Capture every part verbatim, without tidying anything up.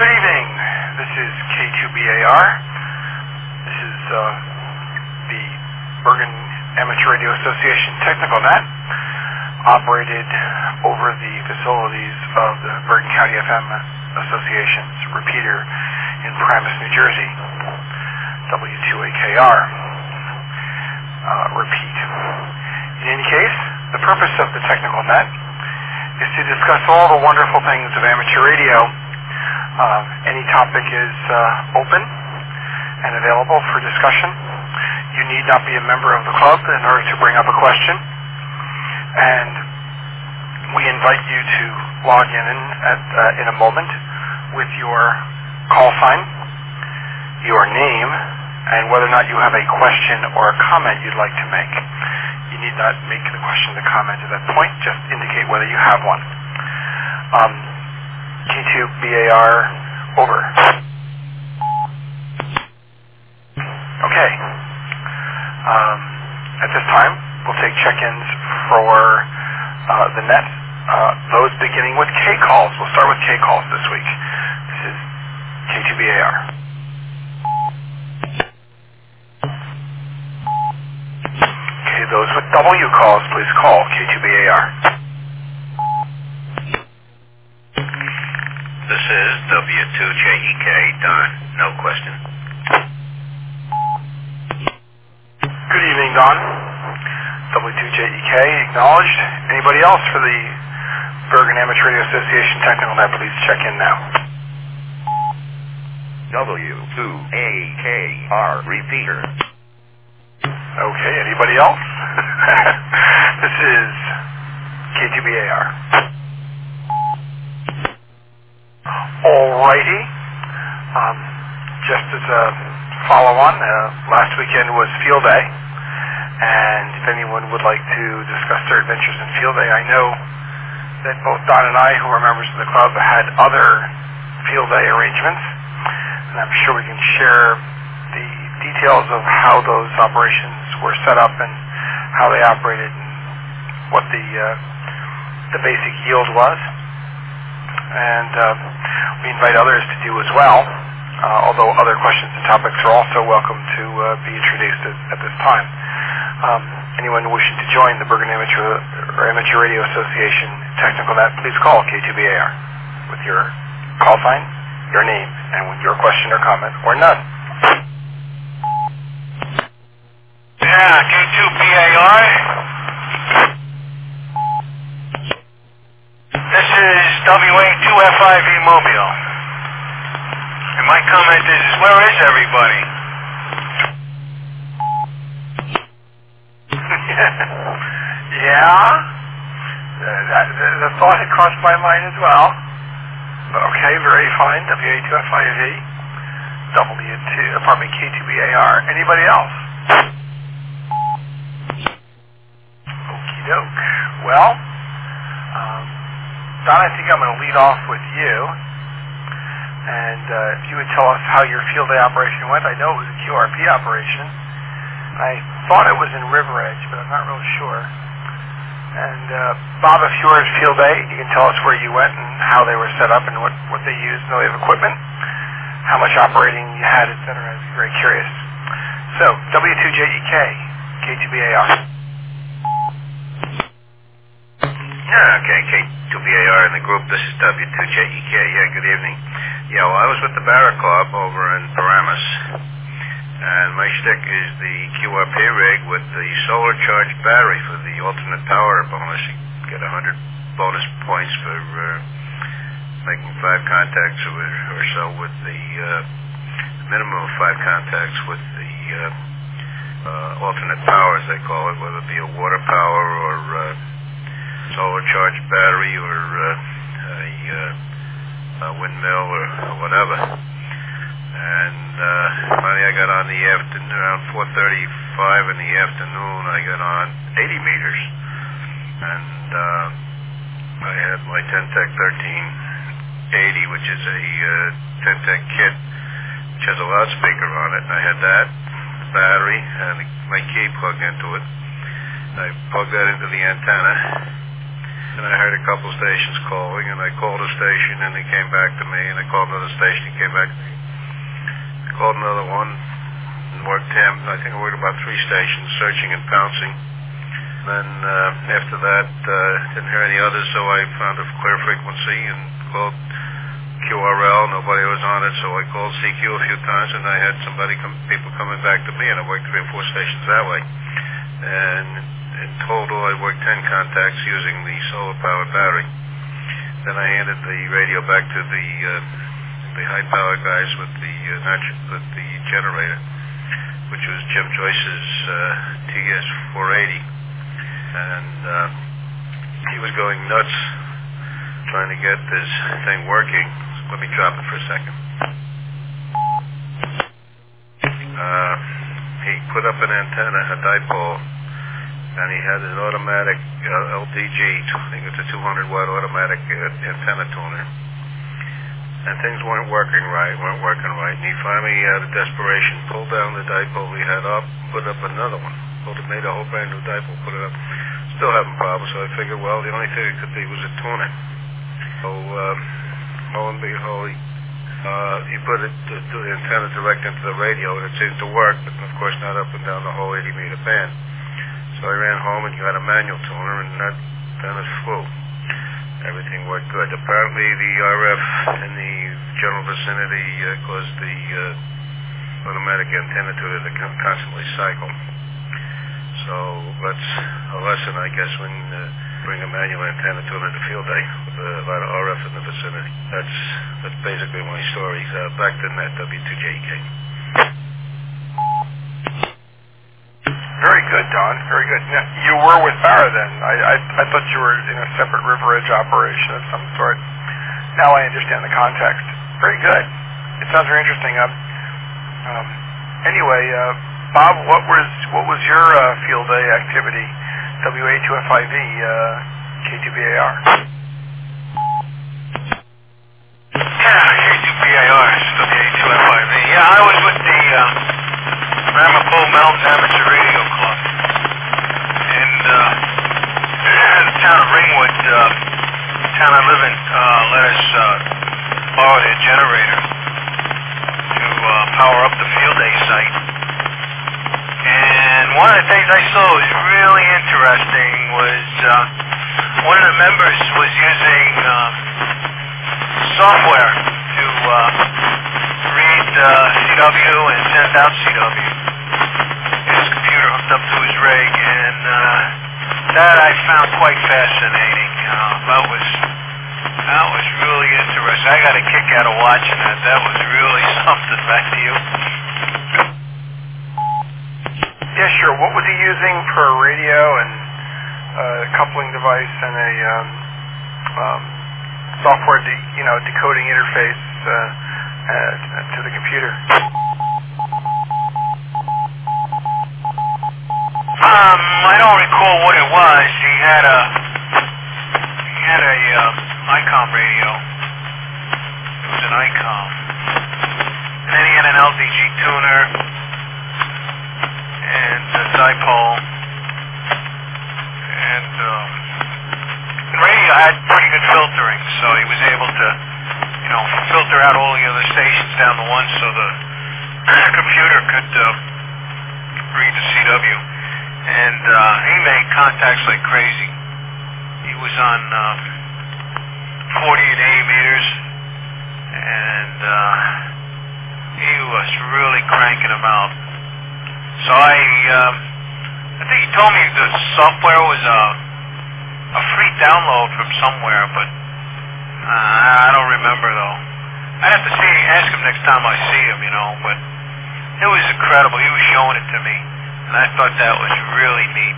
Good evening. This is K two B A R. This is uh, the Bergen Amateur Radio Association Technical Net, operated over the facilities of the Bergen County F M Association's repeater in Paramus, New Jersey, W two A K R. Uh, repeat. In any case, the purpose of the Technical Net is to discuss all the wonderful things of amateur radio. Uh, any topic is uh, open and available for discussion. You need not be a member of the club in order to bring up a question. And we invite you to log in in, at, uh, in a moment with your call sign, your name, and whether or not you have a question or a comment you'd like to make. You need not make the question or the comment at that point. Just indicate whether you have one. Um, K two B A R, over. Okay. Um, at this time, we'll take check-ins for uh, the net. Uh, those beginning with K calls. We'll start with K calls this week. This is K two B A R. Okay, those with W calls, please call K two B A R. This is W two J E K, Don. No question. Good evening, Don. W two J E K, acknowledged. Anybody else for the Bergen Amateur Radio Association Technical Net, please check in now. W two A K R, repeater. Okay, anybody else? This is K two B A R. Alrighty. Um, just as a follow-on, uh, last weekend was Field Day, and if anyone would like to discuss their adventures in Field Day, I know that both Don and I, who are members of the club, had other Field Day arrangements, and I'm sure we can share the details of how those operations were set up and how they operated and what the uh, the basic yield was. And um, we invite others to do as well, uh, although other questions and topics are also welcome to uh, be introduced at, at this time. Um, anyone wishing to join the Bergen Amateur, or Amateur Radio Association Technical Net, please call K two B A R with your call sign, your name, and with your question or comment, or none. Yeah, K two B A R. This is W A two F I V Mobile. And my comment is, where is everybody? Yeah? Uh, that, the, the thought had crossed my mind as well. Okay, very fine. W A two F I V. W two, pardon me, K two B A R. Anybody else? Okie doke. Well, um, Don, I think I'm going to lead off with you. And uh, if you would tell us how your field day operation went. I know it was a Q R P operation. I thought it was in River Edge, but I'm not really sure. And uh, Bob, if yours field day, you can tell us where you went and how they were set up and what, what they used in the way of equipment, how much operating you had, et cetera. I'd be very curious. So, W two J E K, K two B A R. Yeah, okay, K two B A R in the group. This is W two J E K. Yeah, good evening. Yeah, well, I was with the Barra Club over in Paramus, and my shtick is the Q R P rig with the solar charged battery for the alternate power bonus. You get one hundred bonus points for uh, making five contacts or, or so with the uh, minimum of five contacts with the uh, uh, alternate power, as they call it, whether it be a water power or uh, solar charged battery or uh, a, uh, a windmill or, or whatever. And uh, finally I got on the afternoon, around four thirty-five in the afternoon, I got on eighty meters. And uh, I had my Ten-Tech thirteen eighty, which is a uh, Ten-Tech kit, which has a loudspeaker on it. And I had that, the battery, and my key plugged into it. I plugged that into the antenna. And I heard a couple stations calling, and I called a station, and they came back to me, and I called another station, and came back to me. I called another one, and worked him. I think I worked about three stations, searching and pouncing. Then uh, after that, uh, didn't hear any others, so I found a clear frequency and called Q R L. Nobody was on it, so I called C Q a few times, and I had somebody, come, people coming back to me, and I worked three or four stations that way. And in total, I worked ten contacts using the solar-powered battery. Then I handed the radio back to the uh, the high-power guys with the uh, natu- with the generator, which was Jim Joyce's uh, T S four eighty, and uh, he was going nuts trying to get this thing working. Let me drop it for a second. Uh, he put up an antenna, a dipole, and he had an automatic uh, L D G, I think it's a two hundred watt automatic uh, antenna tuner. And things weren't working right, weren't working right. And he finally, out of desperation, pulled down the dipole he had up, put up another one. Pulled it, made a whole brand new dipole, put it up. Still having problems, so I figured, well, the only thing it could be was a tuner. So, uh, lo and behold, he, uh, he put it, the, the antenna direct into the radio, and it seemed to work, but of course not up and down the whole eighty meter band. So I ran home and got a manual tuner, and that, then it flew. Everything worked good. Apparently the R F in the general vicinity uh, caused the uh, automatic antenna tuner to constantly cycle. So that's a lesson, I guess, when uh, bring a manual antenna tuner to field day with a lot of R F in the vicinity. That's that's basically my story. Uh, back to net W two J E K. Very good, Don. Very good. Now, you were with Barra then. I, I I thought you were in a separate River Edge operation of some sort. Now I understand the context. Very good. It sounds very interesting. Um, um, anyway, uh, Bob, what was what was your uh, field day activity? W A two F I V, uh, K two B A R. Yeah, K two B A R, W A two F I V. Yeah, I was with the uh, Ramapo Mountains Amateur Radio Club. And uh, the town of Ringwood, uh, the town I live in, uh, let us uh, borrow their generator to uh, power up the field day site. And one of the things I saw was really interesting was uh, one of the members was using uh, software to uh, read uh, C W and send out C W. His computer hooked up to his rig, and uh, that I found quite fascinating. Uh, that was that was really interesting. I got a kick out of watching that. That was really something. Back to you. Yeah, sure. What was he using for a radio and a coupling device and a um, um, software, de- you know, decoding interface uh, uh, to the computer? Um, I don't recall what it was. He had a he had a uh, ICOM radio. It was an ICOM, and then he had an L D G tuner and a dipole, and um, the radio had pretty good filtering, so he was able to, you know, filter out all the other stations down to one, so the computer could uh, read the C W. And uh, he made contacts like crazy. He was on uh, forty and eighty meters, and uh, he was really cranking them out. So I, um, I think he told me the software was a, a free download from somewhere, but uh, I don't remember though. I'd have to see, ask him next time I see him, you know. But it was incredible. He was showing it to me, and I thought that was really neat.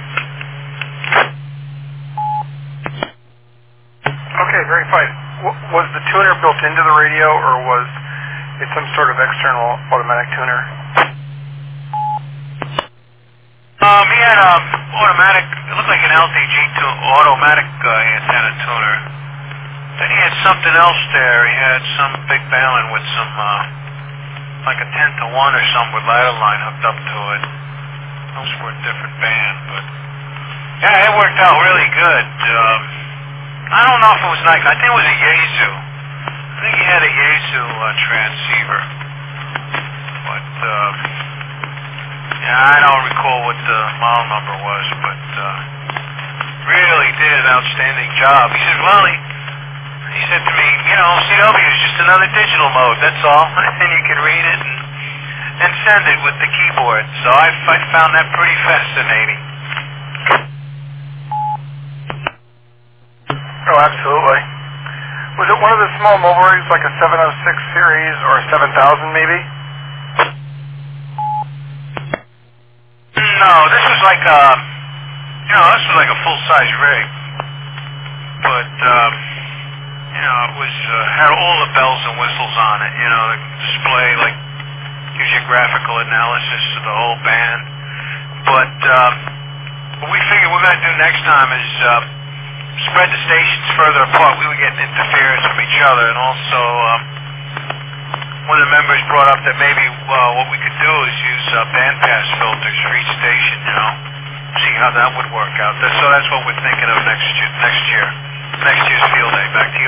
Okay, very fine. W- was the tuner built into the radio, or was it some sort of external automatic tuner? Um, he had a automatic, it looked like an L D G to automatic uh, antenna tuner. Then he had something else there. He had some big balun with some, uh, like a ten to one or something with ladder line hooked up to it. Those were a different band, but yeah, it worked out really good. Um, I don't know if it was Nikon. I think it was a Yaesu. I think he had a Yaesu uh, transceiver. But, uh, yeah, I don't recall what the model number was, but uh, really did an outstanding job. He said, well, he, he said to me, you know, C W is just another digital mode, that's all. And you can read it and, and send it with the keyboard. So I, I found that pretty fascinating. Oh, absolutely. Was it one of the small mobile rigs, like a seven oh six series or a seven thousand maybe? No, this was like a, you know, this was like a full-size rig. But, um, you know, it was, uh, had all the bells and whistles on it, you know, the display, like, gives you graphical analysis of the whole band. But, um, what we figured we're going to do next time is, uh, spread the stations further apart. We were getting interference from each other, and also um, one of the members brought up that maybe uh, what we could do is use uh, bandpass filters for each station, you know, see how that would work out. So that's what we're thinking of next year, next year, next year's field day. Back to you.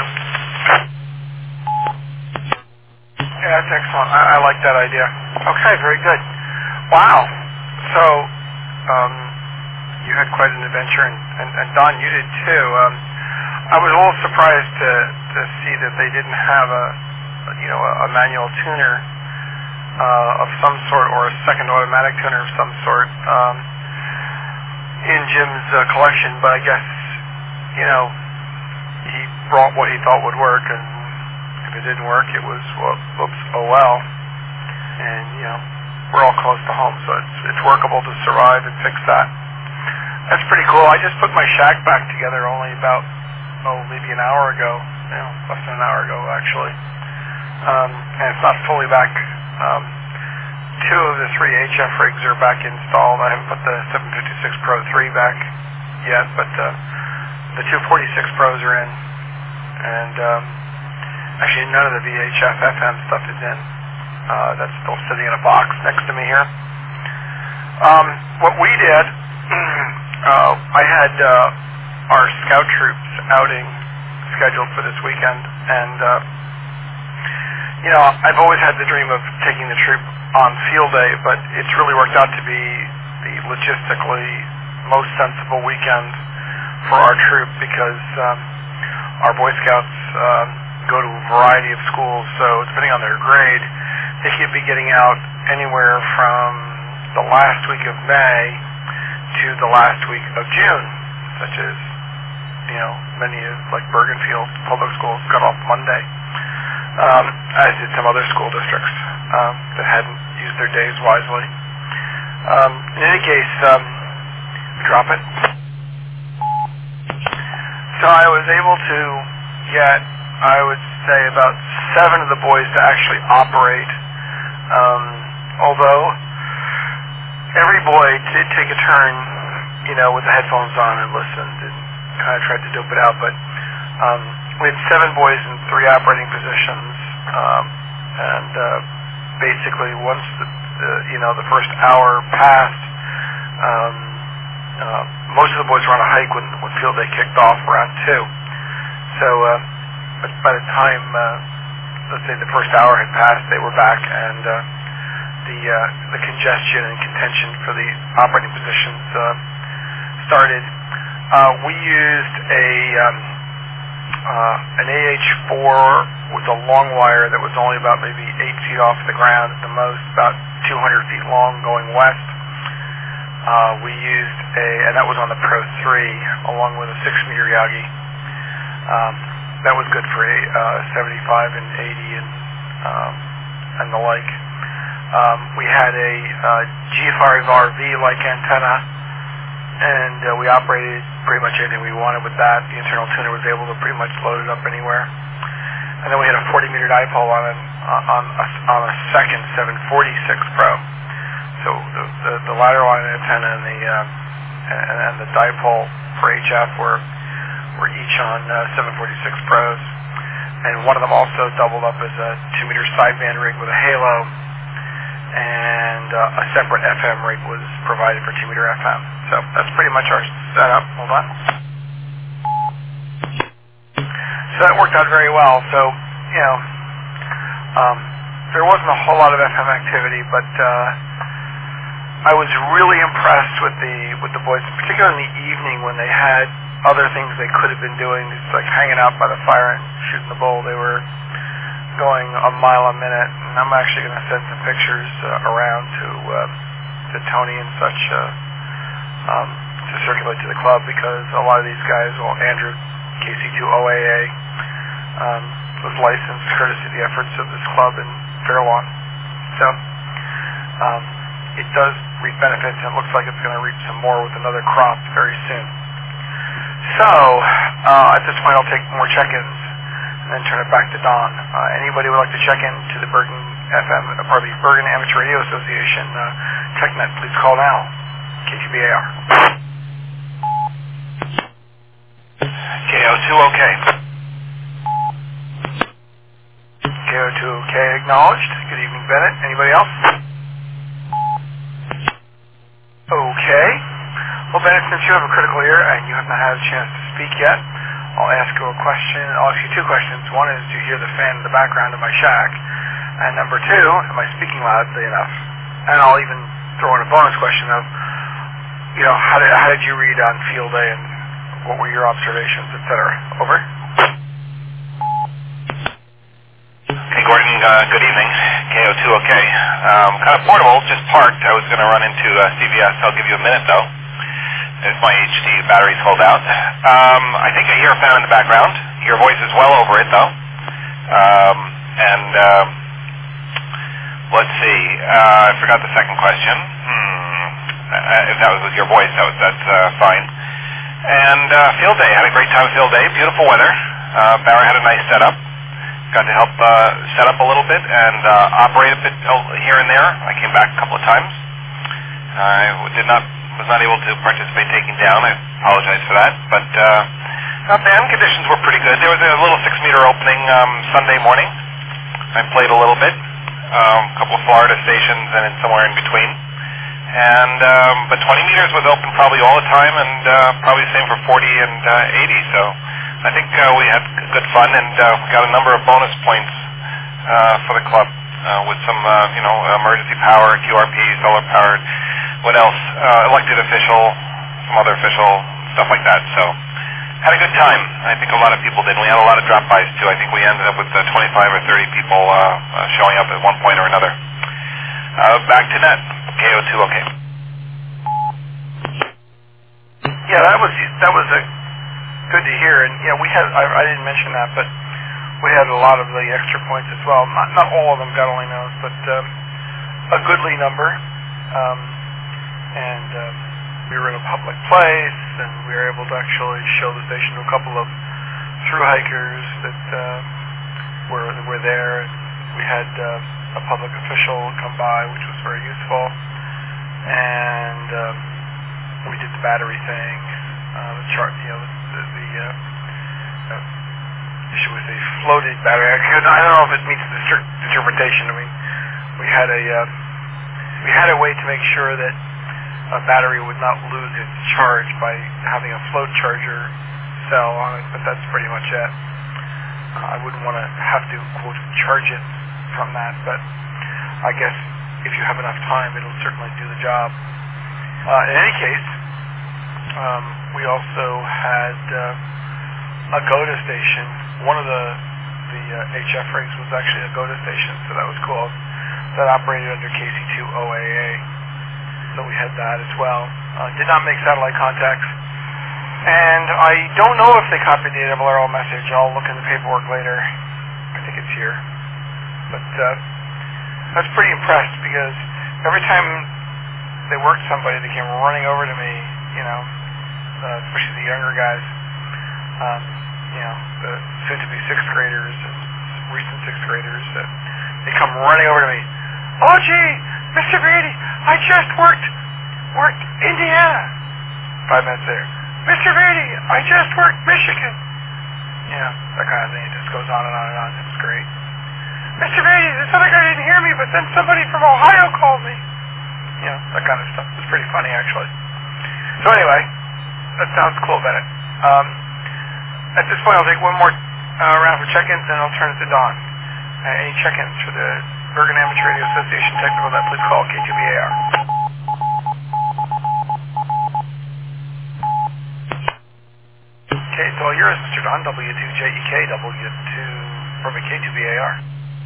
Yeah, that's excellent. I, I like that idea. Okay, very good. Wow. So, um, you had quite an adventure, and, and, and Don, you did too. Um, I was a little surprised to, to see that they didn't have a, you know, a, a manual tuner uh, of some sort, or a second automatic tuner of some sort um, in Jim's uh, collection. But I guess, you know, he brought what he thought would work, and if it didn't work, it was, well, oops, oh well. And, you know, we're all close to home, so it's, it's workable to survive and fix that. That's pretty cool. I just put my shack back together only about, oh, maybe an hour ago. You know, less than an hour ago, actually. Um, and it's not fully back. Um, two of the three H F rigs are back installed. I haven't put the seven fifty-six Pro three back yet, but uh, the two forty-six Pros are in. And um, actually, none of the V H F F M stuff is in. Uh, that's still sitting in a box next to me here. Um, what we did... Uh, I had uh, our scout troops outing scheduled for this weekend, and uh, you know, I've always had the dream of taking the troop on field day, but it's really worked out to be the logistically most sensible weekend for our troop because um, our Boy Scouts um, go to a variety of schools, so depending on their grade, they could be getting out anywhere from the last week of May to the last week of June, such as, you know, many of, like Bergenfield Public Schools got off Monday, um, as did some other school districts um, that hadn't used their days wisely. Um, in any case, um, drop it. So I was able to get, I would say, about seven of the boys to actually operate, um, although every boy did take a turn, you know, with the headphones on and listened and kind of tried to dope it out. But um, we had seven boys in three operating positions, um, and uh, basically once the, the, you know, the first hour passed, um, uh, most of the boys were on a hike when, when field day kicked off around two. So uh, but by the time, uh, let's say the first hour had passed, they were back, and uh, the uh, the congestion and contention for the operating positions uh, started. Uh, we used a um, uh, an A H four with a long wire that was only about maybe eight feet off the ground at the most, about two hundred feet long going west. Uh, we used a, and that was on the Pro three, along with a six meter Yagi. Um, that was good for a uh, seventy-five and eighty and um, and the like. Um, we had a uh, G F R V like antenna, and uh, we operated pretty much anything we wanted with that. The internal tuner was able to pretty much load it up anywhere. And then we had a forty meter dipole on an, on a, on a second seven forty-six Pro. So the, the, the lateral line antenna and the um, and, and the dipole for H F were were each on uh, seven forty-six Pros, and one of them also doubled up as a two meter sideband rig with a halo, and uh, a separate F M rig was provided for two meter F M. So that's pretty much our setup. Hold on. So that worked out very well. So, you know, um, there wasn't a whole lot of F M activity, but uh, I was really impressed with the with the boys, particularly in the evening when they had other things they could have been doing, just like hanging out by the fire and shooting the bull. They were going a mile a minute, and I'm actually going to send some pictures uh, around to uh, to Tony and such uh, um, to circulate to the club, because a lot of these guys, well, Andrew, K C two O A A, um, was licensed courtesy of the efforts of this club in Fair Lawn. So um, it does reap benefits, and it looks like it's going to reap some more with another crop very soon. So uh, at this point, I'll take more check-ins and then turn it back to Don. Uh, anybody would like to check in to the Bergen F M, uh, pardon me, Bergen Amateur Radio Association uh, TechNet, please call now. K two B A R. K O two OK. K O two OK acknowledged. Good evening, Bennett. Anybody else? Okay. Well, Bennett, since you have a critical ear and you have not had a chance to speak yet, I'll ask you a question. I'll ask you two questions. One is, do you hear the fan in the background of my shack? And number two, am I speaking loudly enough? And I'll even throw in a bonus question of, you know, how did, how did you read on field day, and what were your observations, et cetera? Over. Hey, Gordon, uh, good evening. K O two OK. Um, kind of portable, just parked. I was going to run into uh, C V S. I'll give you a minute, though, if my H D battery's hold out. Um, I think I hear a fan in the background. Your voice is well over it, though. Um, and um, let's see. Uh, I forgot the second question. Hmm. Uh, if that was with your voice, that was, that's uh, fine. And uh, field day. Had a great time field day. Beautiful weather. Uh, Barry had a nice setup. Got to help uh, set up a little bit and uh, operate a bit here and there. I came back a couple of times. I did not was not able to participate taking down. I apologize for that. But uh, uh, band conditions were pretty good. There was a little six-meter opening um, Sunday morning. I played a little bit. Um, a couple of Florida stations and then somewhere in between. And um, but twenty meters was open probably all the time, and uh, probably the same for forty and uh, eighty. So I think uh, we had good fun, and uh, we got a number of bonus points uh, for the club uh, with some, uh, you know, emergency power, Q R P, solar powered. What else? Uh, elected official, some other official, stuff like that. So had a good time. I think a lot of people did. And we had a lot of drop-bys too. I think we ended up with uh, twenty-five or thirty people uh, uh, showing up at one point or another. Uh, back to net. K O two OK. Yeah, that was that was a good to hear, and yeah, we had I, I didn't mention that, but we had a lot of the extra points as well. Not not all of them, God only knows, but um, a goodly number. Um, and um, we were in a public place, and we were able to actually show the station to a couple of through hikers that uh, were were there. And we had uh, a public official come by, which was very useful. And um, we did the battery thing, uh, the chart, you know, the, the uh, uh, should we say floated battery? I don't know if it meets the strict interpretation. I mean, we had a uh, we had a way to make sure that a battery would not lose its charge by having a float charger cell on it, but that's pretty much it. Uh, I wouldn't want to have to quote charge it from that, but I guess if you have enough time, it'll certainly do the job. Uh, in any case, um, we also had uh, a GOTA station. One of the the uh, H F rigs was actually a GOTA station, so that was cool. That operated under K C two O A A, so we had that as well. Uh, did not make satellite contacts, and I don't know if they copied the A R R L message. I'll look in the paperwork later. I think it's here, but. Uh, I was pretty impressed, because every time they worked somebody, they came running over to me, you know, uh, especially the younger guys, um, you know, the soon-to-be sixth graders and recent sixth graders. Uh, they come running over to me. Oh, gee, Mister Beatty, I just worked, worked Indiana. Five minutes there. Mister Beatty, I just worked Michigan. You know, that kind of thing. It just goes on and on and on. It was great. Mister Beatty, this other guy didn't hear me, but then somebody from Ohio called me. You know, that kind of stuff. It was pretty funny, actually. So anyway, that sounds cool, Bennett. Um, at this point, I'll take one more uh, around for check-ins, then I'll turn it to Don. Uh, any check-ins for the Bergen Amateur Radio Association Technical Net, please call K two B A R. Okay, it's all yours, Mister Don, W two J E K, W two, from K two B A R.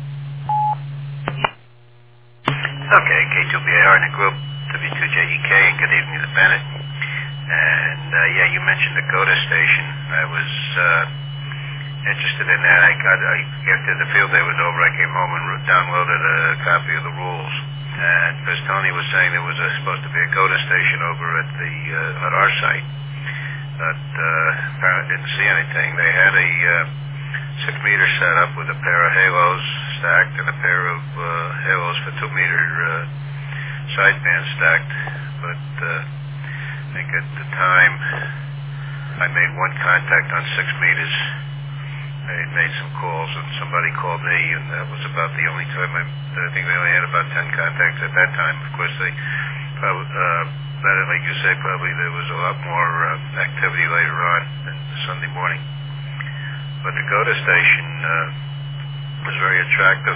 Okay, K two B A R in the group, W two J E K, and good evening to Bennett. And, uh, yeah, you mentioned the CODA station. I was uh, interested in that. I got, I, after the field day was over, I came home and downloaded a copy of the rules. And because Tony was saying there was a, supposed to be a CODA station over at the uh, at our site, but uh, apparently didn't see anything. They had a uh, six meter setup with a pair of halos stacked and a pair of uh, halos for two meter uh, sidebands stacked, but uh, I think at the time I made one contact on six meters. I made some calls and somebody called me, and that was about the only time. I, I think they only had about ten contacts at that time. Of course, they probably, uh, better, like you say, probably there was a lot more uh, activity later on than Sunday morning. But the CODA station uh, was very attractive.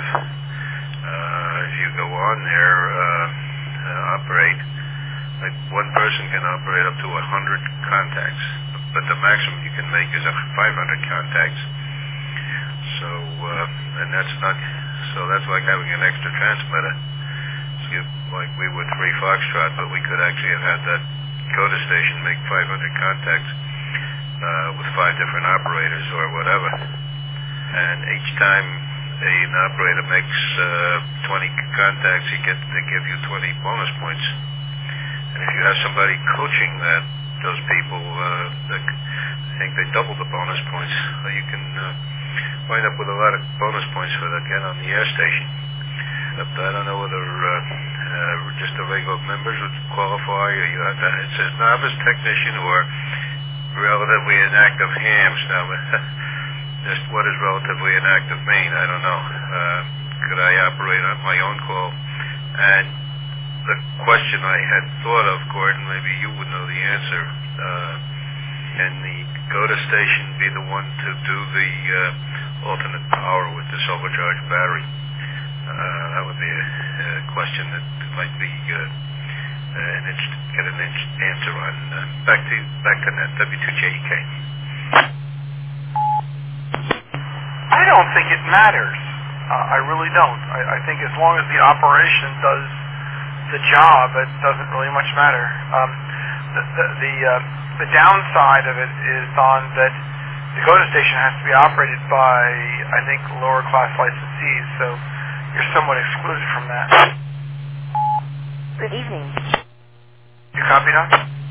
Uh, if you go on there, uh, uh, operate, like one person can operate up to one hundred contacts, but the maximum you can make is five hundred contacts. So, uh, and that's not, so that's like having an extra transmitter. So you, like we were three Foxtrot, but we could actually have had that CODA station make five hundred contacts uh, with five different operators or whatever. And each time an operator makes uh, twenty contacts, he gets, they give you twenty bonus points. And if you have somebody coaching that, those people, uh, that, I think they double the bonus points. So you can uh, wind up with a lot of bonus points for that, get on the air station. But I don't know whether uh, uh, just the regular members would qualify, or you have to, it says novice technician or relatively inactive hams. Now, just what does relatively inactive mean? I don't know. Uh, could I operate on my own call? And the question I had thought of, Gordon, maybe you would know the answer. Uh, can the CODA station be the one to do the uh, alternate power with the supercharged battery? Uh, that would be a, a question that might be uh, an inst- get an inst- answer on. Uh, back to back to that W two J E K. I don't think it matters. Uh, I really don't. I, I think as long as the operation does the job, it doesn't really much matter. Um, the the the, uh, the downside of it is on that the CODA station has to be operated by, I think, lower class licensees, so you're somewhat excluded from that. Good evening. You copy, Doc?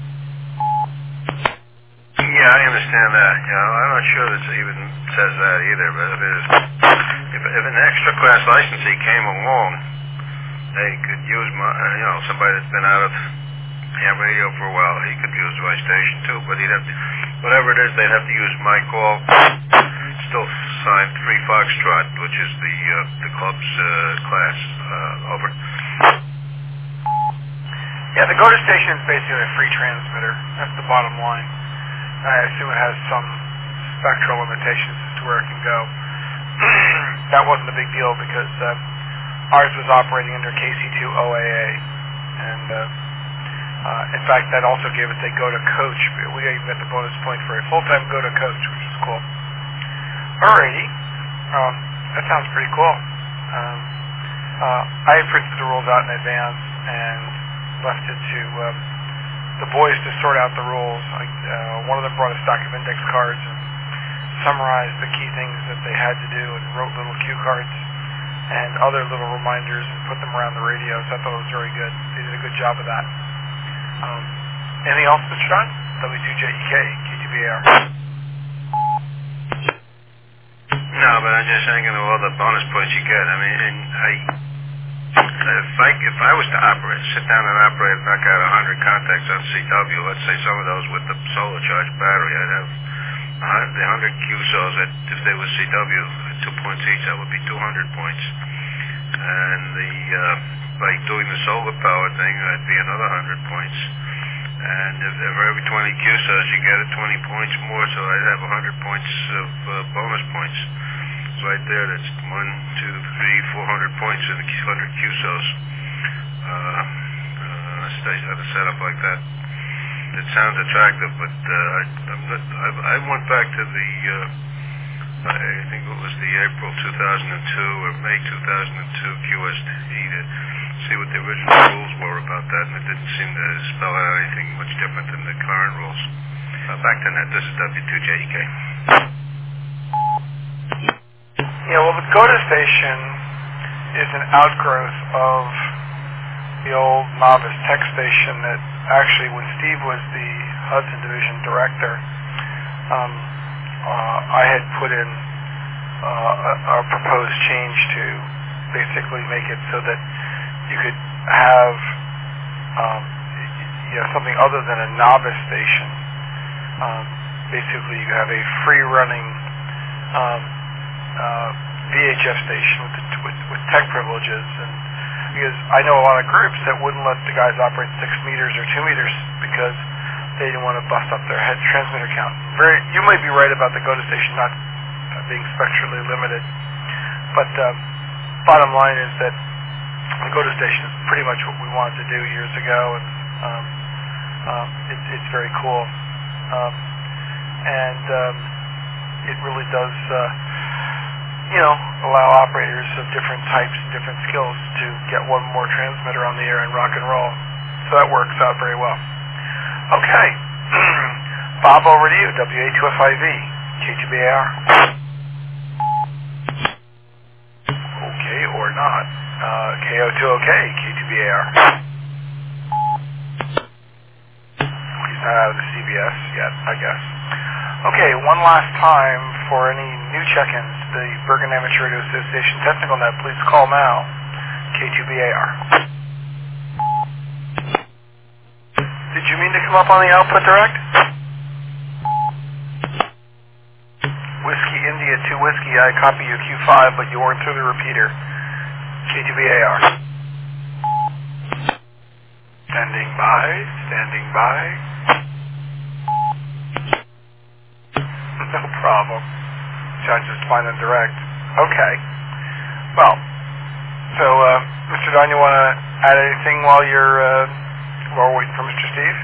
Yeah, I understand that. You know, I'm not sure that it even says that either, but if, it is, if, if an extra class licensee came along, they could use my, uh, you know, somebody that's been out of ham radio for a while, he could use my station too, but he'd have to, whatever it is, they'd have to use my call. Still signed three Foxtrot, which is the uh, the club's uh, class. Uh, over. Yeah, the CODA station is basically a free transmitter. That's the bottom line. I assume it has some spectral limitations as to where it can go. That wasn't a big deal because uh, ours was operating under K C two O A A, and uh, uh, in fact, that also gave us a CODA coach. We even got the bonus point for a full-time CODA coach, which is cool. Alrighty, um, that sounds pretty cool. Um, uh, I had printed the rules out in advance and left it to um, the boys to sort out the rules. Like, uh, one of them brought a stack of index cards and summarized the key things that they had to do and wrote little cue cards and other little reminders and put them around the radio. So I thought it was very good. They did a good job of that. Um, anything else, Mister John? W two J E K, K two B A R. No, but I'm just thinking of all the bonus points you get. I mean, and I, if I, if I was to operate, sit down and operate and knock out one hundred contacts on C W, let's say some of those with the solar charged battery, I'd have the one hundred Q S Os, that if they were C W, two points each, that would be two hundred points. And the, uh, by doing the solar power thing, that'd be another one hundred points. And if for every twenty Q S Os, you get it twenty points more, so I'd have one hundred points of uh, bonus points. Right there, that's one, two, three, four hundred points in the one hundred Q S Os. Uh, uh, station at a setup like that. It sounds attractive, but uh, I, I'm not, I, I went back to the, uh, I think it was the April two thousand two or May two thousand two Q S T to see what the original rules were about that, and it didn't seem to spell out anything much different than the current rules. Uh, back to net, this is W two J E K. Yeah, well, the GOTA station is an outgrowth of the old novice tech station that actually, when Steve was the Hudson Division director, um, uh, I had put in uh, a, a proposed change to basically make it so that you could have um, you know, something other than a novice station. Um, basically, you could have a free-running um, uh, V H F station with, the, with, with tech privileges, and because I know a lot of groups that wouldn't let the guys operate six meters or two meters because they didn't want to bust up their head transmitter count. Very, you might be right about the GOTA station not being spectrally limited, but um, bottom line is that the GOTA station is pretty much what we wanted to do years ago, and um, um, it, it's very cool, um, and um, it really does. Uh, you know, allow operators of different types and different skills to get one more transmitter on the air and rock and roll. So that works out very well. Okay. Bob, over to you, W A two F I V, K two B A R. Okay, or not. Uh, K O two O K, K two B A R. He's not out of the C B S yet, I guess. Okay, one last time for any new check-ins, the Bergen Amateur Radio Association Technical Net, please call now, K two B A R. Did you mean to come up on the output direct? Whiskey India two Whiskey, I copy you Q five, but you weren't through the repeater. K two B A R. Standing by, standing by. No problem. John just find them direct. Okay. Well, so, uh, Mister Don, you want to add anything while you're, uh, while we're waiting for Mister Steve?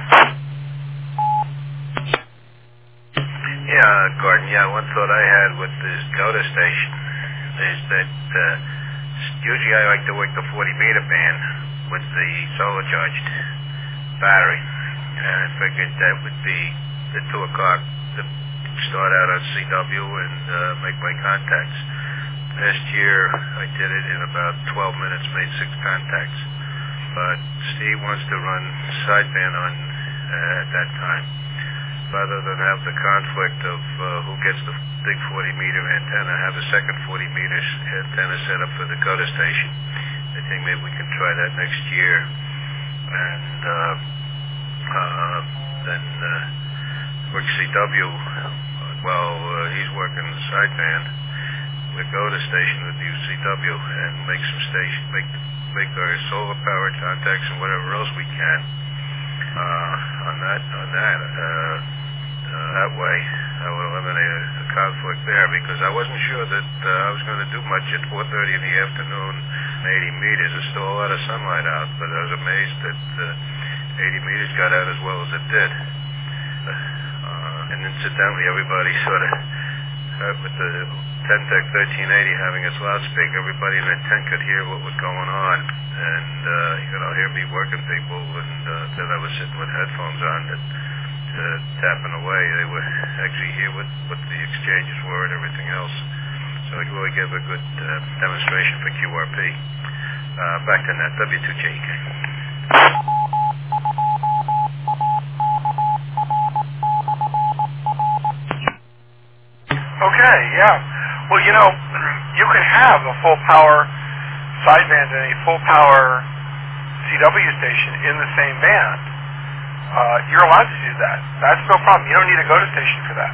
Yeah, Gordon, yeah, one thought I had with this GOTA station is that, uh, usually I like to work the forty meter band with the solar charged battery. And I figured that would be the two o'clock to start out on C W and uh, make my contacts. Last year I did it in about twelve minutes, made six contacts. But Steve wants to run sideband on uh, at that time, rather than have the conflict of uh, who gets the big forty meter antenna, have a second forty meter antenna set up for the GOTA station. I think maybe we can try that next year. And uh, uh, then uh, work C W. Well, uh, he's working the sideband. We'll go to station with the C W and make some station, make make our solar powered contacts and whatever else we can uh, on that. On that, uh, uh, that way, I would eliminate a, a conflict there because I wasn't sure that uh, I was going to do much at four thirty in the afternoon. eighty meters. There's still a lot of sunlight out, but I was amazed that uh, eighty meters got out as well as it did. Uh, and incidentally, everybody sort of, uh, with the Ten-Tech thirteen eighty having its loudspeaker, everybody in the tent could hear what was going on. And, uh, you know, hear me working people, and uh, then I was sitting with headphones on that uh, tapping away. They would actually hear what, what the exchanges were and everything else. So it really gave a good uh, demonstration for Q R P. Uh, back to net, W two J E K. Okay, yeah. Well, you know, you can have a full power sideband and a full power C W station in the same band. Uh, you're allowed to do that. That's no problem. You don't need a GOTA station for that.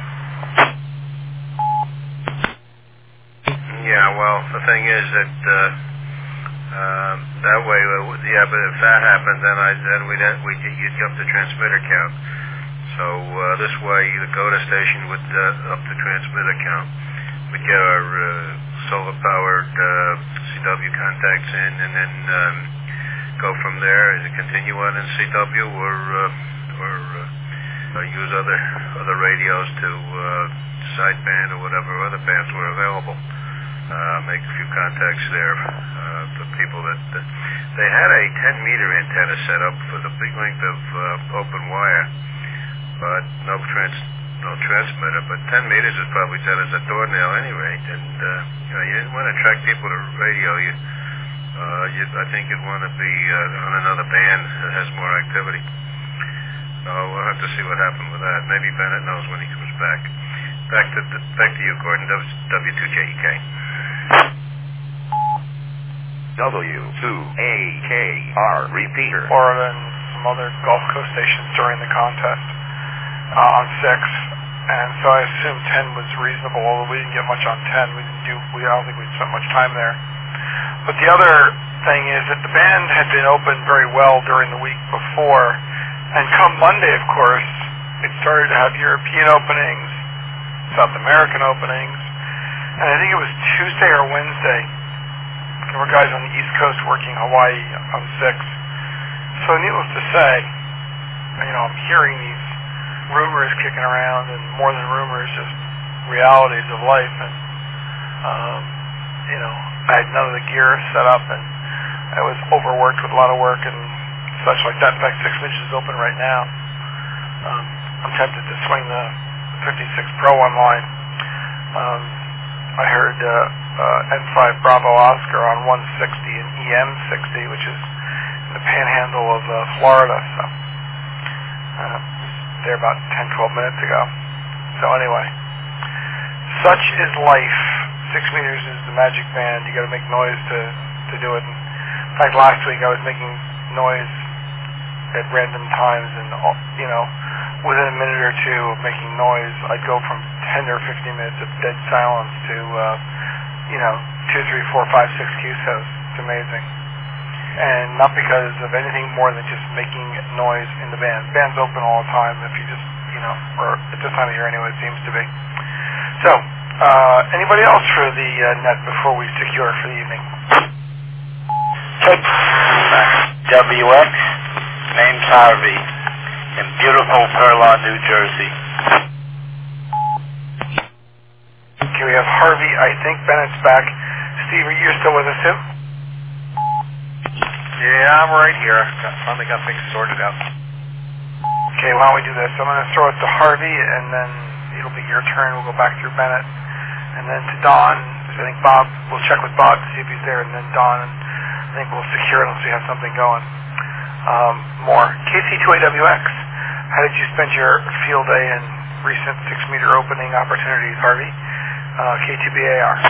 Yeah, well, the thing is that uh, Um, that way, uh, yeah. But if that happened, then I then we'd we you'd up the transmitter count. So uh, this way, the GOTA station would uh, up the transmitter count. We'd get our uh, solar-powered uh, C W contacts in, and then um, go from there and continue on in C W, or uh, or uh, use other other radios to uh, sideband or whatever other bands were available. Uh, make a few contacts there. Uh, the people that uh, they had a ten meter antenna set up for the big length of uh, open wire, but no trans no transmitter. But ten meters is probably dead as a doornail, at any rate. And uh, you know, you want to attract people to radio. You, uh, you I think you'd want to be uh, on another band that has more activity. So we'll have to see what happened with that. Maybe Bennett knows when he comes back. Back to the, back to you, Gordon. W two J E K. W two A K R repeater. Florida and some other Gulf Coast stations during the contest uh, on six, and so I assumed ten was reasonable. Although we didn't get much on ten, we didn't do. We I don't think we spent much time there. But the other thing is that the band had been open very well during the week before, and come Monday, of course, it started to have European openings, South American openings, and I think it was Tuesday or Wednesday. There were guys on the East Coast working Hawaii on six. So needless to say, you know, I'm hearing these rumors kicking around, and more than rumors, just realities of life. And, um, you know, I had none of the gear set up, and I was overworked with a lot of work and such like that. In fact, Six Midgets is open right now. Um, I'm tempted to swing the fifty-six Pro online. Um, I heard uh, uh, N five Bravo Oscar on one sixty and E M sixty, which is in the panhandle of uh, Florida. So uh, there about ten, twelve minutes ago. So anyway, such is life. Six meters is the magic band. You got to make noise to to do it. And in fact, last week I was making noise at random times, and you know, within a minute or two of making noise, I'd go from ten or fifteen minutes of dead silence to, uh, you know, two, three, four, five, six Q S Os. It's amazing. And not because of anything more than just making noise in the band. Band's open all the time if you just, you know, or at this time of year anyway, it seems to be. So, uh, anybody else for the uh, net before we secure for the evening? W X, name's Harvey, in beautiful Perlon, New Jersey. Okay, we have Harvey. I think Bennett's back. Steve, are you still with us too? Yeah, I'm right here. Got, finally got things sorted out. Okay, why don't we do this? I'm going to throw it to Harvey, and then it'll be your turn. We'll go back through Bennett, and then to Don. I think Bob, we'll check with Bob to see if he's there, and then Don, and I think we'll secure it unless we have something going. Um, more. K C two A W X, how did you spend your field day and recent six-meter opening opportunities, Harvey? Uh, K two B A R.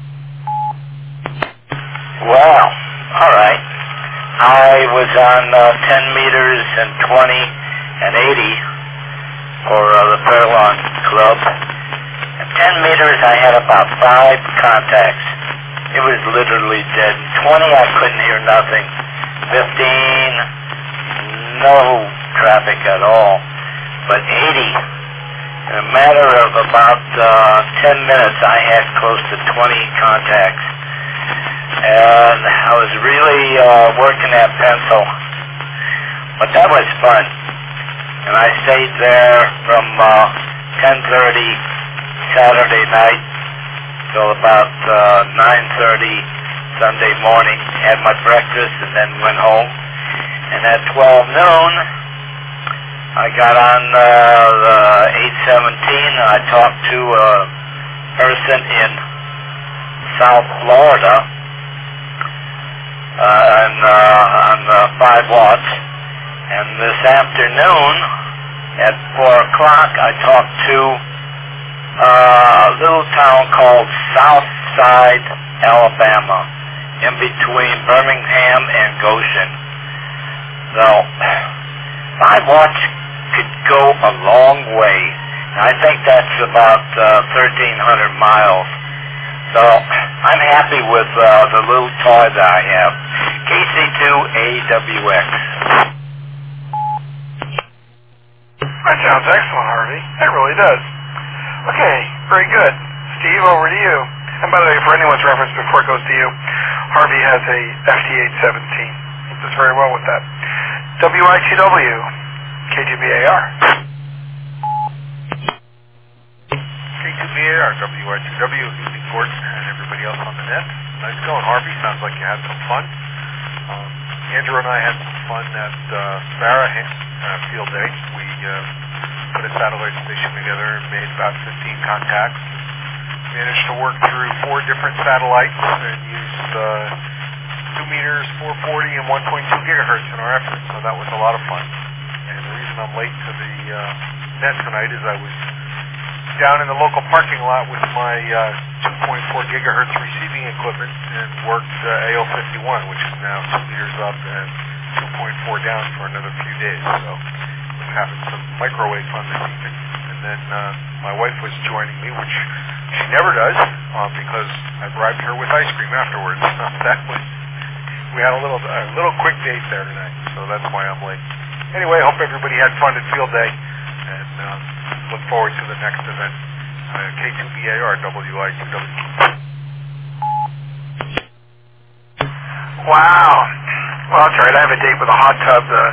Well, all right. I was on uh, ten meters and twenty and eighty for uh, the Perlon Club. At ten meters, I had about five contacts. It was literally dead. twenty, I couldn't hear nothing. fifteen, no traffic at all. But eighty, in a matter of about uh, ten minutes, I had close to twenty contacts. And I was really uh, working that pencil. But that was fun. And I stayed there from uh, ten thirty Saturday night till about uh, nine thirty Sunday morning. Had my breakfast and then went home. And at twelve noon, I got on uh, the eight seventeen. I talked to a person in South Florida uh, and, uh, on uh, five watts. And this afternoon at four o'clock, I talked to uh, a little town called Southside, Alabama, in between Birmingham and Goshen. So, five watts could go a long way. I think that's about uh, thirteen hundred miles. So, I'm happy with uh, the little toy that I have. A W X. That sounds excellent, Harvey. It really does. Okay, very good. Steve, over to you. And by the way, for anyone's reference before it goes to you, Harvey has a F T eight seventeen. He does very well with that. W I T W, K two B A R. K two B A R, W I T W, Evening Gordon, and everybody else on the net. Nice going, Harvey. Sounds like you had some fun. Um, Andrew and I had some fun at uh, Barra uh, Field Day. We uh, put a satellite station together and made about fifteen contacts. Managed to work through four different satellites and used uh, two meters, four forty, and one point two gigahertz in our effort. So that was a lot of fun. And the reason I'm late to the uh, net tonight is I was down in the local parking lot with my uh, two point four gigahertz receiving equipment and worked uh, A O fifty-one, which is now two meters up and two point four down for another few days. So we're having some microwave fun this evening. And then uh, my wife was joining me, which she never does, uh, because I bribed her with ice cream afterwards. That was, we had a little a little quick date there tonight, so that's why I'm late. Anyway, I hope everybody had fun at Field Day, and uh, look forward to the next event. Uh, K two B A R, W I T W. Wow. Well, that's all right. I have a date with a hot tub, uh,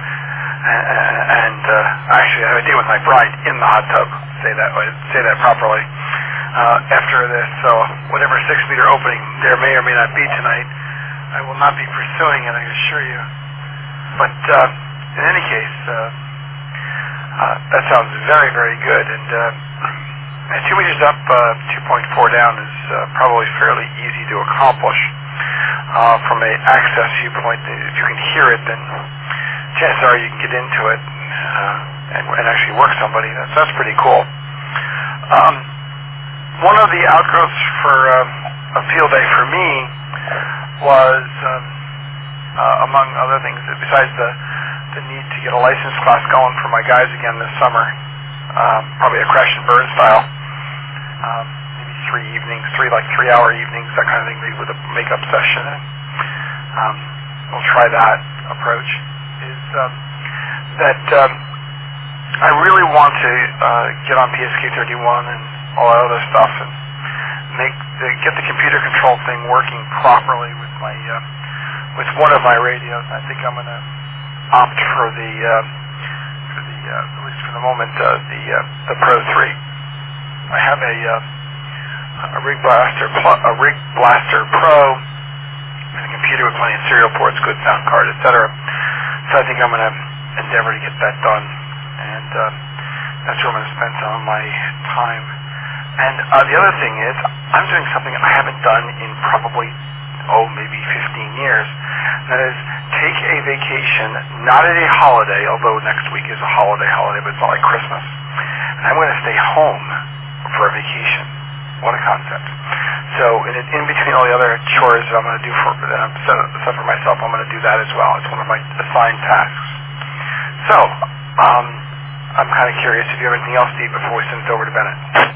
and uh, actually I have a date with my bride in the hot tub. Say that say that properly. Uh, after this, so whatever six-meter opening there may or may not be tonight, I will not be pursuing it, I assure you. But uh, in any case, uh, uh, that sounds very, very good. And uh, two meters up, uh, two point four down is uh, probably fairly easy to accomplish. Uh, from a access viewpoint, if you can hear it, then chances are you can get into it uh, and, and actually work somebody. That's, that's pretty cool. Um, One of the outgrowths for um, a field day for me was, um, uh, among other things, besides the, the need to get a license class going for my guys again this summer, um, probably a crash and burn style, um, maybe three evenings, three like three-hour evenings, that kind of thing, maybe with a makeup session. And, um, we'll try that approach. Is um, that um, I really want to uh, get on P S K thirty-one and all that other stuff, and make the, get the computer control thing working properly with my uh, with one of my radios. I think I'm going to opt for the uh, for the uh, at least for the moment uh, the uh, the Pro three. I have a uh, a Rig Blaster Pl- a Rig Blaster Pro and a computer with plenty of serial ports, good sound card, et cetera. So I think I'm going to endeavor to get that done, and uh, that's where I'm going to spend some of my time. And uh, the other thing is, I'm doing something I haven't done in probably, oh, maybe fifteen years. That is, take a vacation, not at a holiday, although next week is a holiday holiday, but it's not like Christmas. And I'm going to stay home for a vacation. What a concept. So in, in between all the other chores that I'm going to do for, that I'm set, set for myself, I'm going to do that as well. It's one of my assigned tasks. So, um, I'm kind of curious if you have anything else, Steve, before we send it over to Bennett.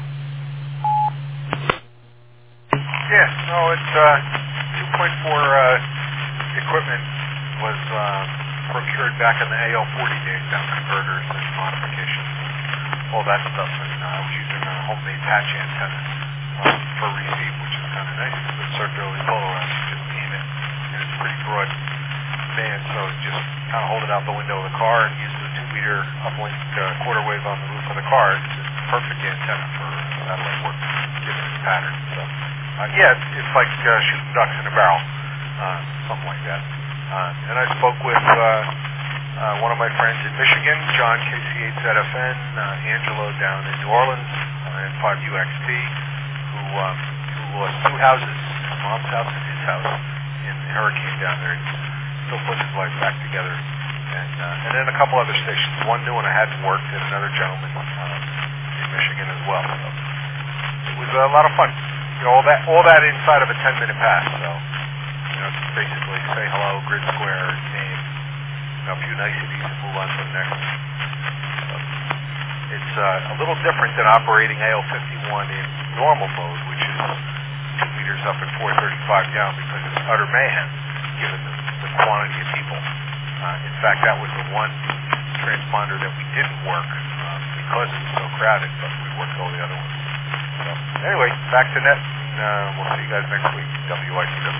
Yeah, no, it's uh, two point four uh, equipment was uh, procured back in the A L forty days, down converters and modifications and all that stuff. And uh, I was using a homemade patch antenna um, for receive, which is kind of nice because it's circularly polarized. You just beam it, and it's pretty broad band, so just kind of hold it out the window of the car and use the two meter uplink uh, quarter wave on the roof of the car. It's a perfect antenna for satellite work, given its pattern. So. Uh, yeah, it's, it's like uh, shooting ducks in a barrel, uh, something like that. Uh, and I spoke with uh, uh, one of my friends in Michigan, John, K C eight Z F N, uh, Angelo down in New Orleans, uh, and five U X T, who, um, who lost two houses, his mom's house and his house, in the hurricane down there. He's still putting his life back together. And, uh, and then a couple other stations. One new one I hadn't worked, and another gentleman uh, in Michigan as well. So it was a lot of fun. You know, all that all that inside of a ten minute pass. So, you know, basically say hello, grid square, name, you know, a few niceties, and move on to the next one. So it's uh, a little different than operating A L fifty-one in normal mode, which is two meters up and four thirty-five down, because it's utter mayhem given the, the quantity of people. Uh, in fact, that was the one transponder that we didn't work uh, because it was so crowded, but we worked all the other ones. So, anyway, back to net, and uh, we'll see you guys next week. W I C W.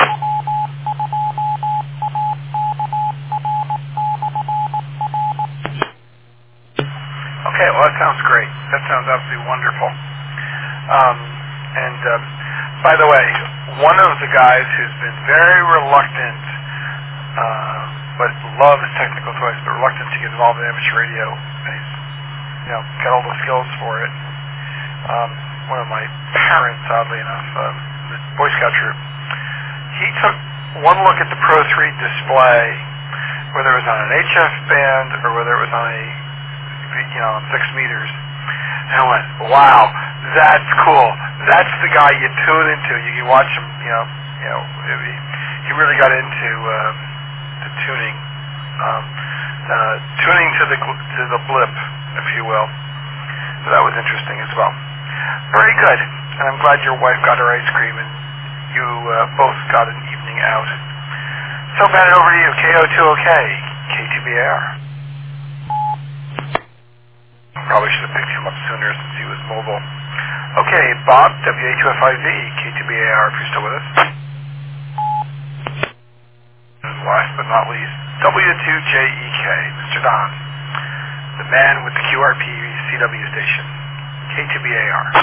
Okay, well, that sounds great. That sounds absolutely wonderful. Um, and uh, by the way, one of the guys who's been very reluctant, uh, but loves technical toys, but reluctant to get involved in amateur radio, and he's, you know, got all the skills for it. Um, one of my parents, oddly enough, um, the Boy Scout troop, he took one look at the Pro three display, whether it was on an H F band or whether it was on a, you know, on six meters, and I went, wow, that's cool. That's the guy you tune into. You can watch him, you know, you know, he, he really got into um, the tuning, um, uh, tuning to the to the blip, if you will. So that was interesting as well. Very good, and I'm glad your wife got her ice cream and you uh, both got an evening out. So, Pat, over to you, K O two O K, K two B A R. Probably should have picked him up sooner since he was mobile. Okay, Bob, W A two F I V, K two B A R, if you're still with us. And last but not least, W two J E K, Mister Don, the man with the Q R P C W station, K two B A R.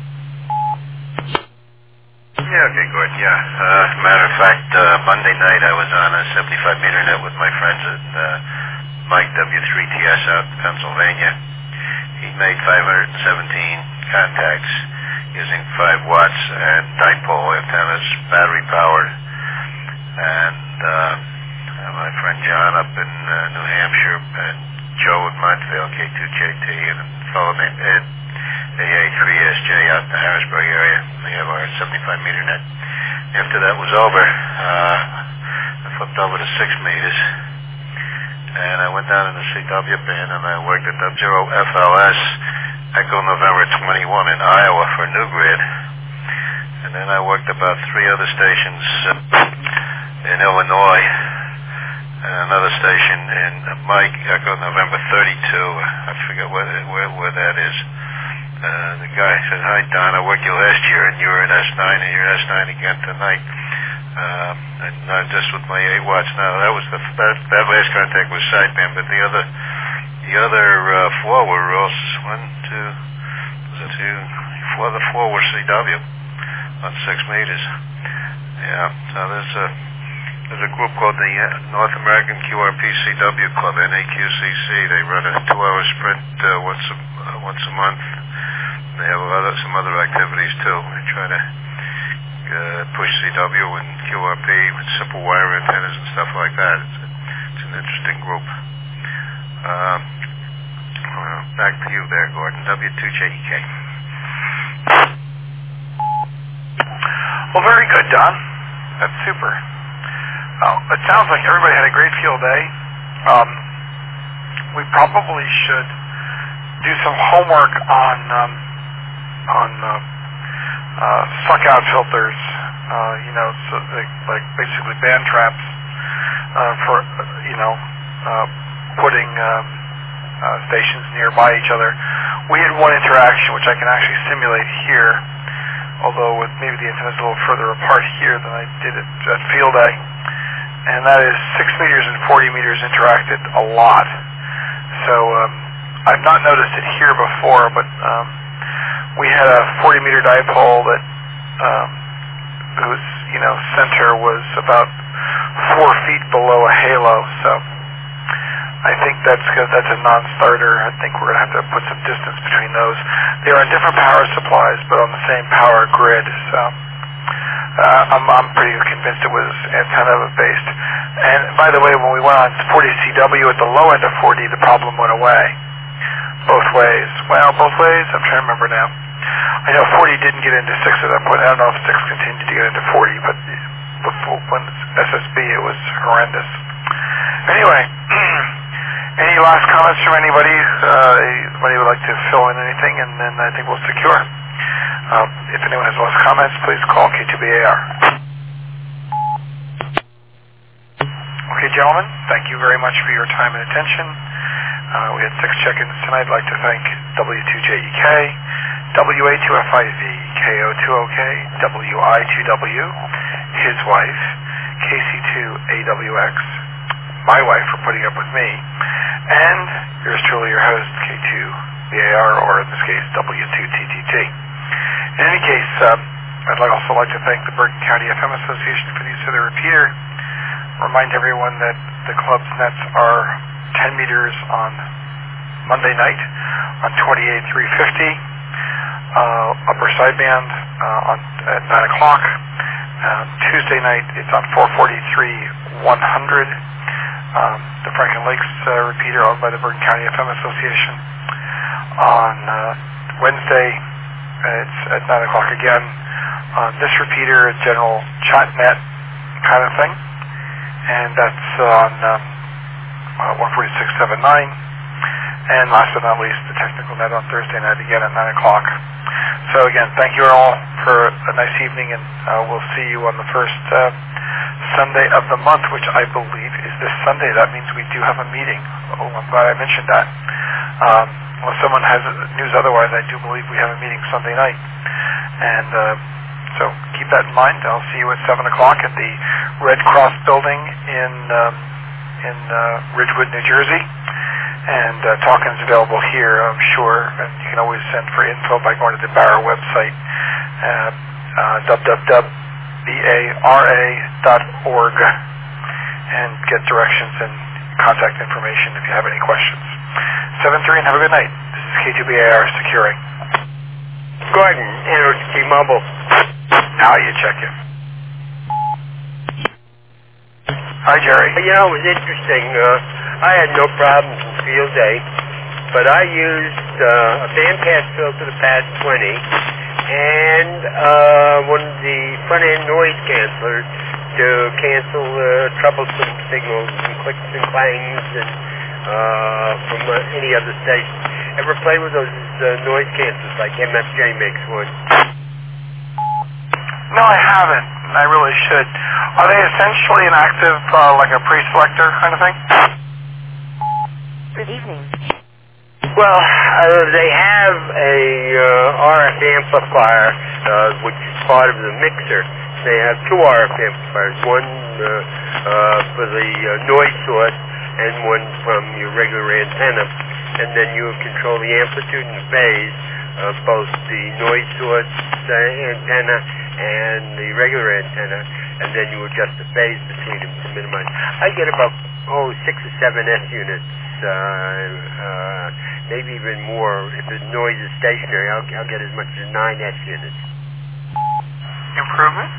Yeah, okay, Gordon, yeah. Uh, matter of fact, uh, Monday night I was on a seventy-five meter net with my friends at uh, Mike W three T S out in Pennsylvania. He made five hundred seventeen contacts using five watts and dipole antennas, battery powered. And uh, my friend John up in uh, New Hampshire, and Joe in Montville, K two J T, and a fellow named Ed, A A three S J out in the Harrisburg area. We have our seventy-five meter net. After that was over, uh, I flipped over to six meters. And I went down in the C W band and I worked at W zero F L S, Echo November twenty-one in Iowa for New Grid. And then I worked about three other stations uh, in Illinois and another station in Mike, Echo November thirty-two. I forget where, where, where that is. Uh, the guy said, hi, Don, I worked you last year and you were in S nine and you're in S nine again tonight. Um, and uh, just with my eight watts now, that was the that, that last contact was sideband, but the other the other uh, four were all one, two, was it two, four? The four were C W on six meters. Yeah, so there's a there's a group called the North American Q R P C W Club, N A Q C C. They run a two-hour sprint uh, once a uh, once a month. They have other, some other activities too. They try to Uh, push C W and Q R P with simple wire antennas and stuff like that. It's, a, it's an interesting group. Uh, uh, back to you there, Gordon. W two J E K. Well, very good, Don. That's super. Well, it sounds like everybody had a great field day. Um, we probably should do some homework on um, on uh, Uh, suck out filters, uh, you know, so they, like basically band traps uh, for, uh, you know, uh, putting um, uh, stations nearby each other. We had one interaction which I can actually simulate here, although with maybe the antennas a little further apart here than I did at, at field day, and that is six meters and forty meters interacted a lot. So um, I've not noticed it here before, but um, we had a forty meter dipole that um, whose you know center was about four feet below a halo. So I think that's because that's a non-starter. I think we're going to have to put some distance between those. They are on different power supplies, but on the same power grid. So uh, I'm, I'm pretty convinced it was antenna based. And by the way, when we went on forty C W at the low end of forty, the problem went away. Both ways. Well, both ways? I'm trying to remember now. I know forty didn't get into six at that point. I don't know if six continued to get into forty, but before, when S S B, it was horrendous. Anyway, any last comments from anybody? Uh, anybody would like to fill in anything, and then I think we'll secure. Um, if anyone has last comments, please call K two B A R. Okay, gentlemen, thank you very much for your time and attention. Uh, we had six check-ins tonight. I'd like to thank W two J E K, W A two F I V, K O two O K, W I two W, his wife, K C two A W X, my wife for putting up with me, and yours truly, your host, K two B A R, or in this case, W two T T T. In any case, um, I'd like also like to thank the Bergen County F M Association for the use of the repeater. Remind everyone that the club's nets are ten meters on Monday night on twenty-eight three fifty, uh, upper sideband uh, on at nine o'clock. Uh, Tuesday night it's on four forty-three one hundred, um, the Franklin Lakes uh, repeater owned by the Bergen County F M Association. On uh, Wednesday it's at nine o'clock again on this repeater, a general chat net kind of thing, and that's on um, uh, one forty-six seventy-nine. And last but not least, the technical net on Thursday night again at nine o'clock. So again, thank you all for a nice evening, and uh, we'll see you on the first uh, Sunday of the month, which I believe is this Sunday. That means we do have a meeting. Oh, I'm glad I mentioned that. Um, unless someone has news otherwise, I do believe we have a meeting Sunday night. And uh, so keep that in mind. I'll see you at seven o'clock at the Red Cross building in um, in uh, Ridgewood, New Jersey. And uh, talking's available here, I'm sure. And you can always send for info by going to the Barra website, uh, uh, w w w dot bara dot org, and get directions and contact information if you have any questions. seven three and have a good night. This is K two B A R securing. Gordon, N O T Mobile. Now you check in. Hi, Jerry. You know, it was interesting. Uh, I had no problems in field day, but I used uh, a bandpass filter, the Pass twenty, and uh, one of the front-end noise cancelers to cancel uh, troublesome signals and clicks and clangs and uh, from uh, any other station. Ever play with those uh, noise cancelers like M F J makes one? No, I haven't. I really should. Are they essentially an active, uh, like a pre-selector kind of thing? Good evening. Well, uh, they have a uh, R F amplifier, uh, which is part of the mixer. They have two R F amplifiers, one uh, uh, for the uh, noise source and one from your regular antenna. And then you control the amplitude and the phase of both the noise source uh, antenna and the regular antenna, and then you adjust the phase between them to minimize. I get about, oh, six or seven S units. Uh, uh, maybe even more. If the noise is stationary, I'll, I'll get as much as nine S units. Improvement?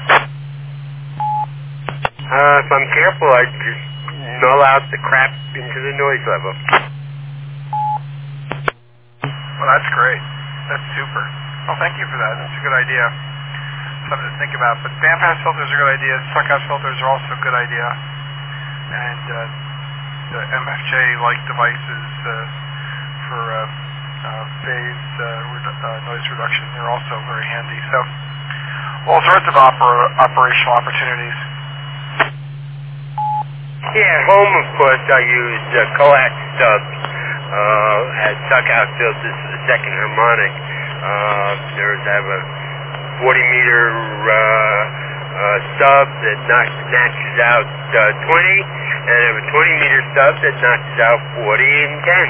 Uh, if I'm careful, I just null out the crap into the noise level. Well, that's great. That's super. Well, thank you for that. That's a good idea. Something to think about. But bandpass filters are a good idea. Suck-out filters are also a good idea. And uh, the M F J-like devices uh, for uh, uh, phase uh, redu- uh, noise reduction are also very handy. So, all sorts of oper- operational opportunities. Yeah, at home, of course, I use uh, coax stubs uh, as suck-out filters for the second harmonic. Uh, there's I have a forty meter uh, uh, stub that knocks, notches out uh, twenty, and I have a twenty meter stub that notches out forty and ten.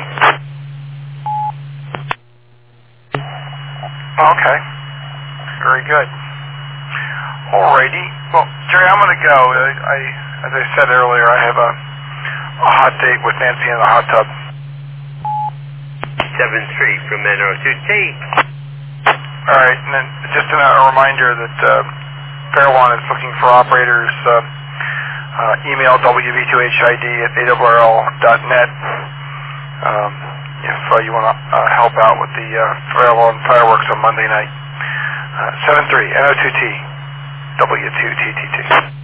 Okay. Very good. Alrighty. Well, Jerry, I'm going to go. I, I, as I said earlier, I have a, a hot date with Nancy in the hot tub. seven three from N O two T. All right, and then just a, a reminder that uh, Fairlawn is looking for operators. Uh, uh, email W V two H I D at A W R L dot net um, if uh, you want to uh, help out with the uh, Fairlawn fireworks on Monday night. Uh, seven three N O two T W two T T T.